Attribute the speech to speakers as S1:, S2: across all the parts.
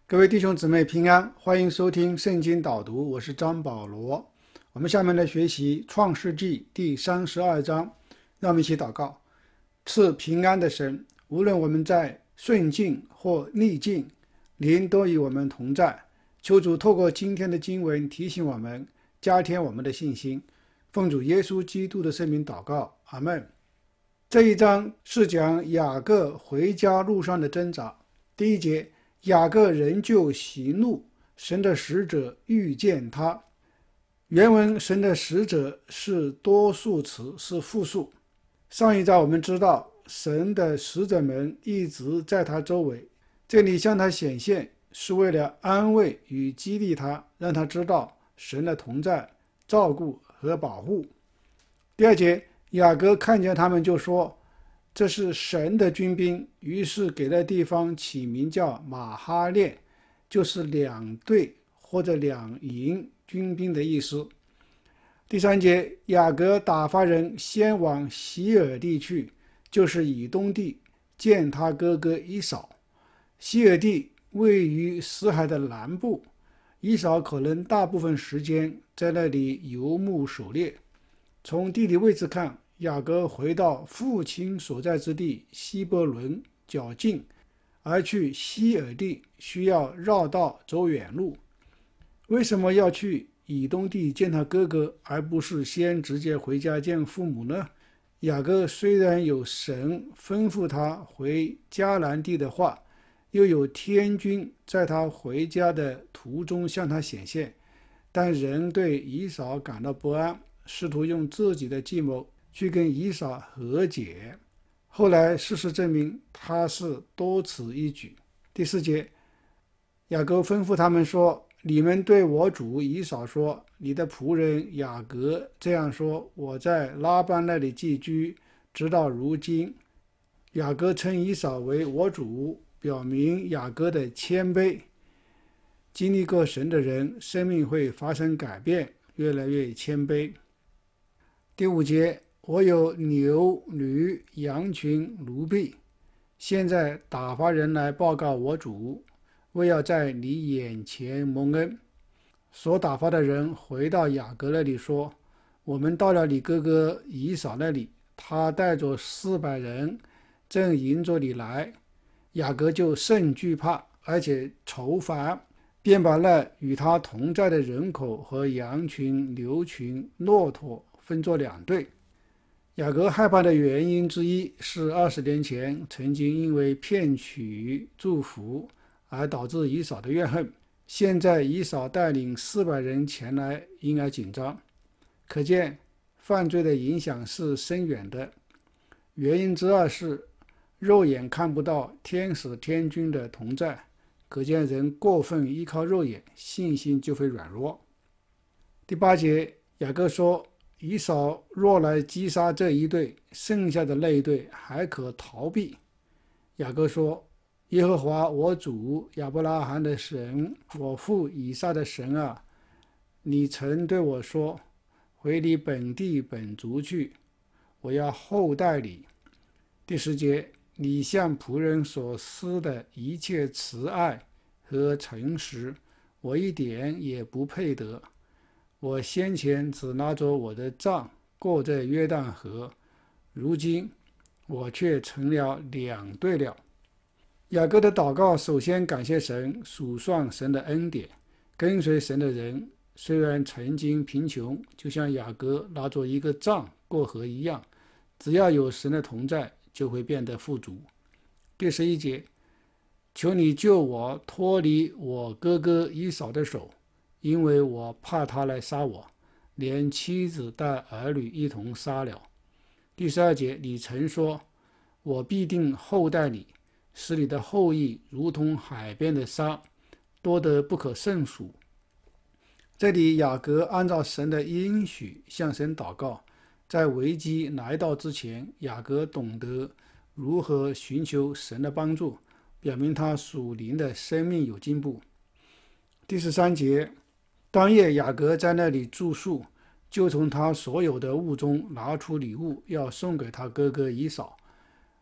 S1: 各位弟兄姊妹平安，欢迎收听圣经导读，我是张保罗。我们下面来学习创世纪第32章，让我们一起祷告。赐平安的神，无论我们在顺境或逆境，您都与我们同在。求主透过今天的经文提醒我们，加添我们的信心。奉主耶稣基督的圣名祷告，阿们。这一章是讲雅各回家路上的挣扎。第一节，雅各仍旧喜怒，神的使者遇见他。原文神的使者是多数词，是复数。上一章我们知道神的使者们一直在他周围，这里向他显现是为了安慰与激励他，让他知道神的同在、照顾和保护。第二节，雅各看见他们就说，这是神的军兵，于是给了地方起名叫马哈列，就是两队或者两营军兵的意思。第三节，雅各打发人先往希尔地去，就是以东地，见他哥哥以扫。希尔地位于死海的南部，以扫可能大部分时间在那里游牧狩猎。从地理位置看，雅各回到父亲所在之地希伯伦较近，而去希尔地需要绕道走远路。为什么要去以东地见他哥哥，而不是先直接回家见父母呢？雅各虽然有神吩咐他回迦南地的话，又有天军在他回家的途中向他显现，但仍对以扫感到不安，试图用自己的计谋去跟以扫和解。后来事实证明他是多此一举。第四节，雅各吩咐他们说，你们对我主以扫说，你的仆人雅各这样说，我在拉班那里寄居，直到如今。雅各称以扫为我主，表明雅各的谦卑。经历过神的人，生命会发生改变，越来越谦卑。第五节，我有牛驴羊群奴婢，现在打发人来报告我主，为要在你眼前蒙恩。所打发的人回到雅各那里说，我们到了你哥哥以扫那里，他带着400人正迎着你来。雅各就甚惧怕，而且愁烦，便把那与他同在的人口和羊群、牛群、骆驼分作2队。雅各害怕的原因之一是20年前曾经因为骗取祝福而导致以扫的怨恨，现在以扫带领400人前来，因而紧张。可见犯罪的影响是深远的。原因之二是肉眼看不到天使天军的同在，可见人过分依靠肉眼，信心就会软弱。第8节，雅各说，以扫若来击杀这一队，剩下的那一队还可逃避。雅各说，耶和华我主亚伯拉罕的神，我父以撒的神啊，你曾对我说，回你本地本族去，我要厚待你。第10节，你向仆人所施的一切慈爱和诚实，我一点也不配得。我先前只拿着我的杖过这约旦河，如今我却成了2队了。雅各的祷告首先感谢神，数算神的恩典。跟随神的人虽然曾经贫穷，就像雅各拿着一个杖过河一样，只要有神的同在，就会变得富足。第11节，求你救我脱离我哥哥以扫的手，因为我怕他来杀我，连妻子带儿女一同杀了。第12节，你曾说，我必定厚待你，使你的后裔如同海边的沙，多得不可胜数。这里雅各按照神的应许向神祷告，在危机来到之前，雅各懂得如何寻求神的帮助，表明他属灵的生命有进步。第13节，当夜雅各在那里住宿，就从他所有的物中拿出礼物，要送给他哥哥以扫。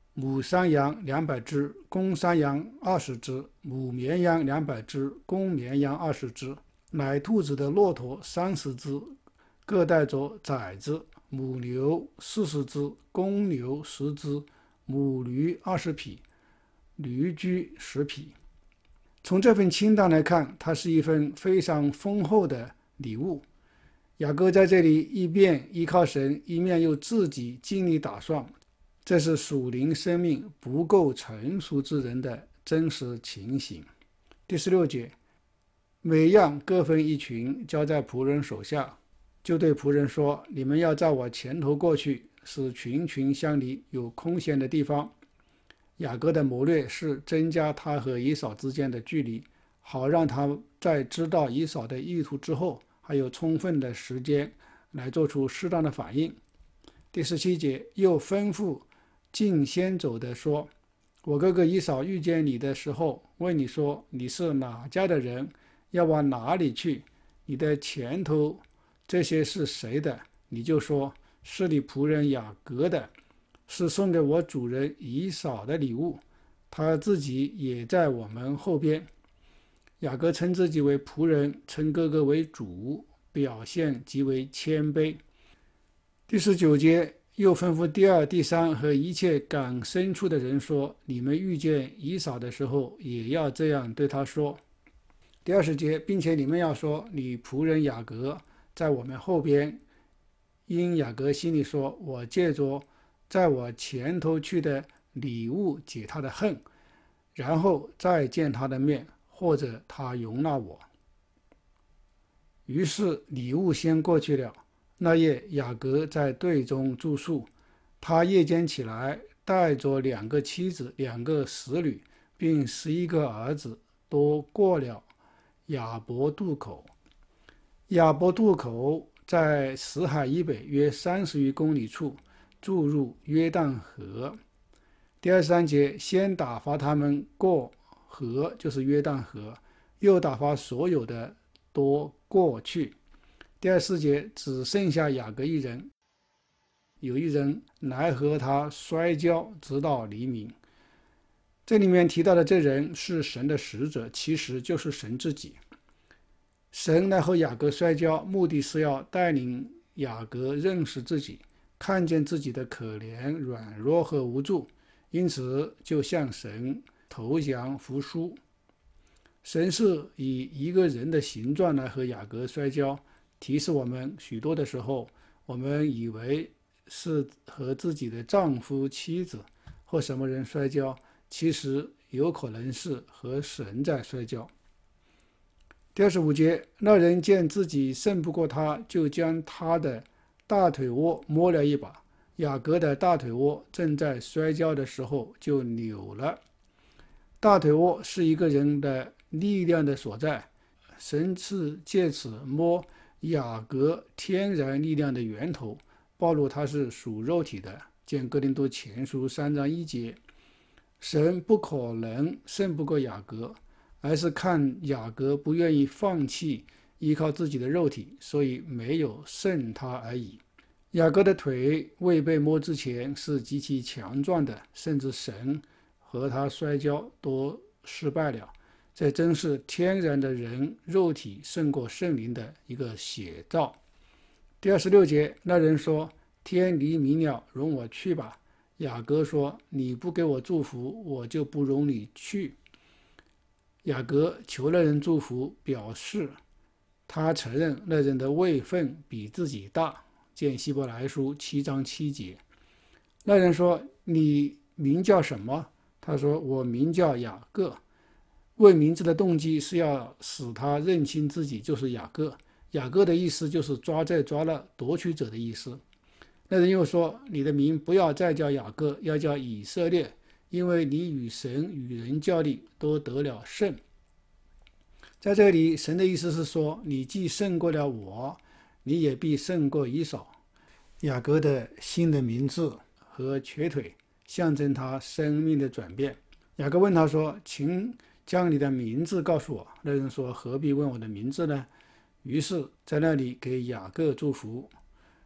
S1: 母山羊200只，公山羊20只，母绵羊200只，公绵羊20只，奶兔子的骆驼30只，各带着崽子，母牛40只，公牛10只，母驴20匹，驴驹10匹。从这份清单来看，它是一份非常丰厚的礼物。雅各在这里一边依靠神，一面又自己尽力打算，这是属灵生命不够成熟之人的真实情形。第16节，每样各分一群，交在仆人手下，就对仆人说：你们要在我前头过去，使群群相离，有空闲的地方。雅各的谋略是增加他和以扫之间的距离，好让他在知道以扫的意图之后，还有充分的时间来做出适当的反应。第17节，又吩咐近先走的说：我哥哥以扫遇见你的时候，问你说你是哪家的人，要往哪里去，你的前头这些是谁的，你就说是你仆人雅各的，是送给我主人以扫的礼物，他自己也在我们后边。雅各称自己为仆人，称哥哥为主，表现极为谦卑。第19节，又吩咐第2、第3和一切赶牲畜的人说：你们遇见以扫的时候，也要这样对他说。第20节，并且你们要说：你仆人雅各在我们后边。因雅各心里说：我借着在我前头去的礼物解他的恨，然后再见他的面，或者他容纳我。于是礼物先过去了。那夜雅各在队中住宿，他夜间起来，带着2个妻子、2个使女，并11个儿子，都过了雅博渡口。雅博渡口在死海以北约30余公里处，注入约旦河。第23节，先打发他们过河，就是约旦河，又打发所有的都过去。第24节，只剩下雅各一人，有一人来和他摔跤，直到黎明。这里面提到的这人是神的使者，其实就是神自己。神来和雅各摔跤，目的是要带领雅各认识自己，看见自己的可怜、软弱和无助，因此就向神投降服输。神是以一个人的形状来和雅各摔跤，提示我们许多的时候，我们以为是和自己的丈夫、妻子或什么人摔跤，其实有可能是和神在摔跤。第25节，那人见自己胜不过他，就将他的大腿窝摸了一把。雅各的大腿窝正在摔跤的时候就扭了。大腿窝是一个人的力量的所在，神是借此摸雅各天然力量的源头，暴露他是属肉体的。见哥林多前书3章1节，神不可能胜不过雅各，而是看雅各不愿意放弃依靠自己的肉体，所以没有胜他而已。雅各的腿未被摸之前是极其强壮的，甚至神和他摔跤都失败了。这真是天然的人肉体胜过圣灵的一个写照。第26节，那人说：天黎明了，容我去吧。雅各说：你不给我祝福，我就不容你去。雅各求那人祝福，表示他承认那人的位分比自己大。见希伯来书7章7节。那人说：你名叫什么？他说：我名叫雅各。问名字的动机是要使他认清自己就是雅各。雅各的意思就是抓这抓那，夺取者的意思。那人又说：你的名不要再叫雅各，要叫以色列，因为你与神与人较力都得了胜。在这里，神的意思是说，你既胜过了我，你也必胜过以扫。雅各的新的名字和瘸腿象征他生命的转变。雅各问他说：请将你的名字告诉我。那人说：何必问我的名字呢？于是在那里给雅各祝福。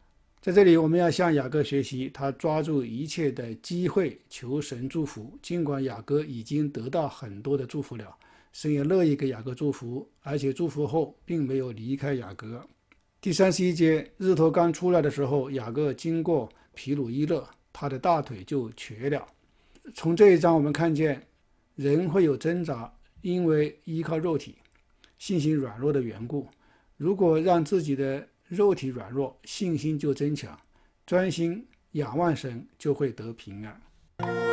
S1: 在这里我们要向雅各学习，他抓住一切的机会求神祝福，尽管雅各已经得到很多的祝福了，神也乐意给雅各祝福，而且祝福后并没有离开雅各。第31节，日头刚出来的时候，雅各经过毗努伊勒，他的大腿就瘸了。从这一章我们看见人会有挣扎，因为依靠肉体信心软弱的缘故，如果让自己的肉体软弱，信心就增强，专心仰望神就会得平安。